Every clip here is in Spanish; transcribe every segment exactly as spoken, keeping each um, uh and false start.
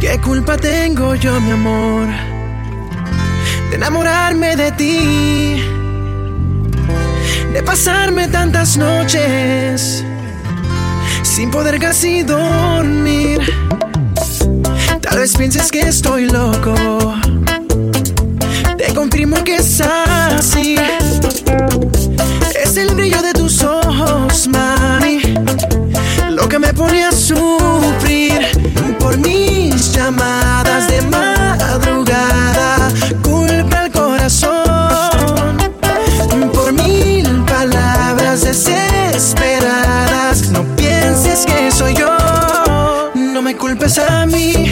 ¿Qué culpa tengo yo, mi amor, de enamorarme de ti, de pasarme tantas noches sin poder casi dormir? Tal vez pienses que estoy loco, te confirmo que es así. Es el brillo de tus ojos, mami, lo que me pone a sufrir. Por mis llamadas de madrugada, culpa al corazón. Por mil palabras desesperadas, no pienses que soy yo. No me culpes a mí,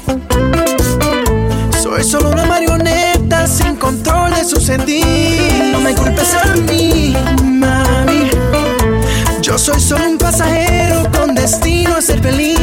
soy solo una marioneta sin control de su sentir. No me culpes a mí, mami, yo soy solo un pasajero con destino a ser feliz.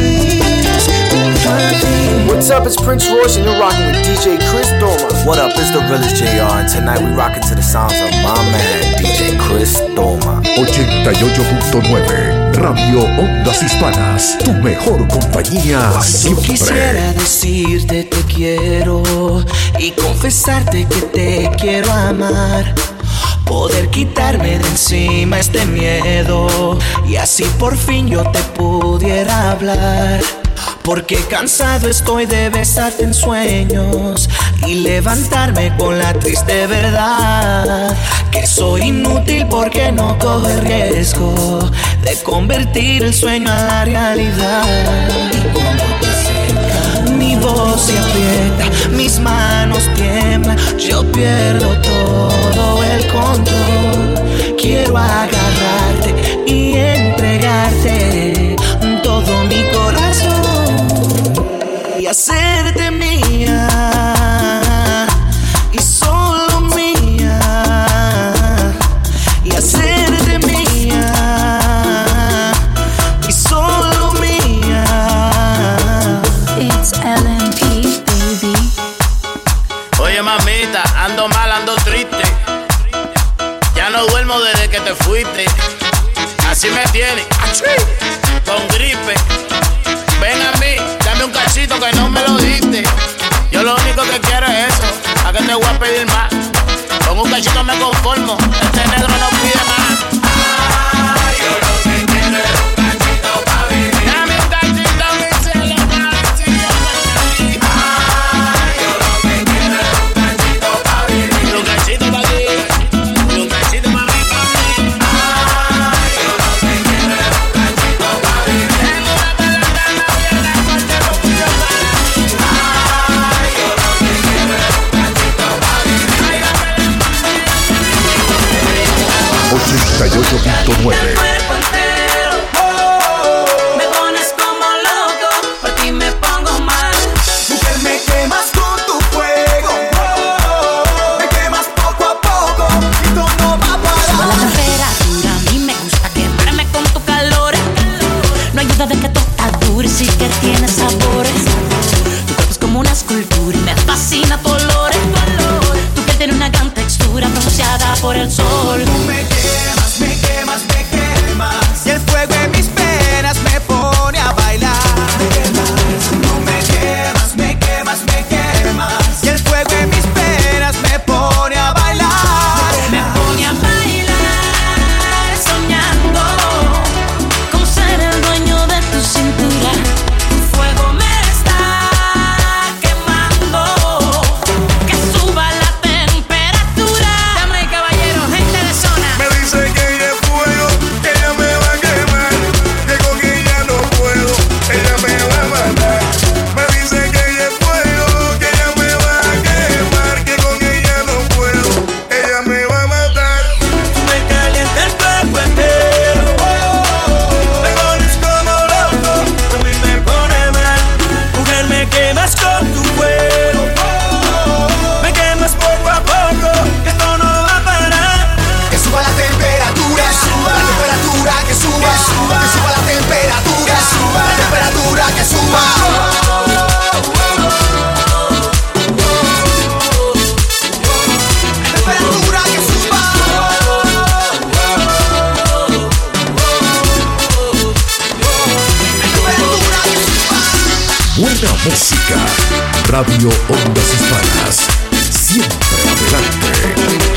What's up, it's Prince Royce and you're rocking with D J Chris Doma. What up, it's the realest J R, and tonight we rocking to the sounds of my man, D J Chris Doma. ochenta y ocho punto nueve Radio Ondas Hispanas, tu mejor compañía siempre. Quisiera decirte te quiero y confesarte que te quiero amar. Poder quitarme de encima este miedo y así por fin yo te pudiera hablar. Porque cansado estoy de besarte en sueños y levantarme con la triste verdad que soy inútil porque no cojo el riesgo de convertir el sueño a la realidad. Y cuando te acercas, mi voz se aprieta, mis manos tiemblan, yo pierdo todo el control. Quiero agarrarte y entregarte todo mi corazón y hacerte mía y solo mía y hacerte mía y solo mía. It's L M P, baby. Oye mamita, ando mal, ando triste, ya no duermo desde que te fuiste. Así me tienes, con gripe. Ven a mí, dame un cachito que no me lo diste. Yo lo único que quiero es eso, ¿a qué te voy a pedir más? Con un cachito me conformo, este negro no pide más. Ay, yo lo que quiero es un cachito pa' vivir. Dame un cachito, mi cielo, pa' decirlo pa' vivir. Ay, yo lo que quiero es un cachito pa' vivir. Un cachito pa' ti, un cachito pa' mí, pa' mí. Ay, yo lo que quiero es un cachito pa' vivir. Tengo una pelota en la pierna, porque lo pido para mí. Ay, yo lo que quiero es un cachito pa' vivir. ochenta y ocho punto nueve Me pones como loco, por ti me pongo mal. Mujer, me quemas con tu fuego, me quemas poco a poco y esto no va a parar. La temperatura, a mí me gusta quemarme con tu calor. No hay duda de que tú estás dura y sí que tienes sabores. Tu cuerpo es como una escultura y me fascina tu olor. Tu piel tiene una gran textura bronceada por el sol. Tú me quemas, me quemas, me quemas, y el fuego en mis venas me pone a bailar. Me quemas, tú me quemas, me quemas, me quemas, y el fuego en mis venas me pone a bailar. Me pone a bailar soñando con ser el dueño de tu cintura. Tu fuego me buena música. Radio Ondas Hispanas, siempre adelante.